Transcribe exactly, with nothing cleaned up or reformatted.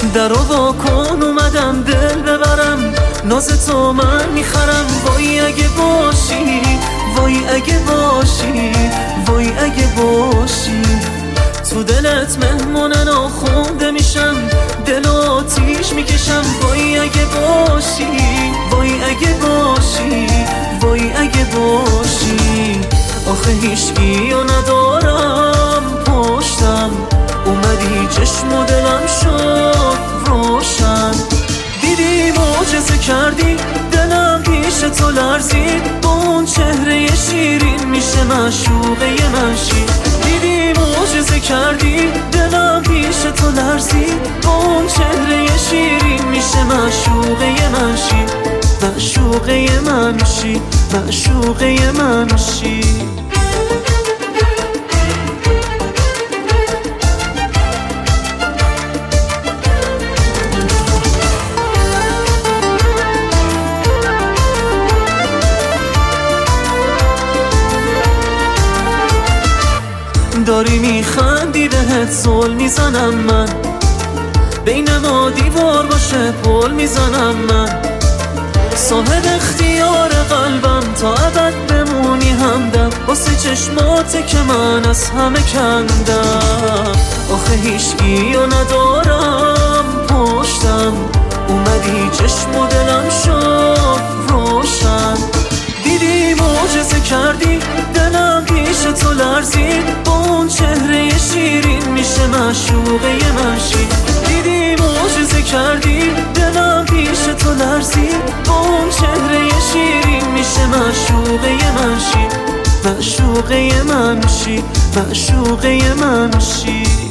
در و وا کن اومدم دل ببرم، ناز تو من میخرم. وای اگه باشی، وای اگه باشی، وای اگه باشی. تو دلت مهمون ناخونده میشم، دل آتیش میکشم. وای اگه باشی، وای اگه باشی، وای اگه باشی. آخه هیچگیو ندارم پشتم، اومدی چشم و دلم شد روشن. دیدی معجزه کردی، دلم پیش تو لرزید. با اون چهره شیرین میشه معشوقه من شی. دیدی معجزه کردی، دلم پیش تو لرزید. با اون چهره شیرین میشه معشوقه من شی. معشوقه من شی، معشوقه من شی. داری میخندی بهت زل میزنم من، بین ما دیوار باشه پل میزنم من. صاحب اختیار قلبم تا ابد بمونی همدم، واسه چشماته که من از همه کندم. آخه هیچگیو ندارم پشتم، اومدی چشم و دلم شد روشن. دیدی معجزه کردی، دلم پیش تو لرزید. با اون چهره شیرین میشه معشوقه من شی. دیدی معجزه کردی، دلم پیش تو لرزید. با اون چهره شیرین میشه معشوقه من شی. معشوقه من شی، معشوقه من شی.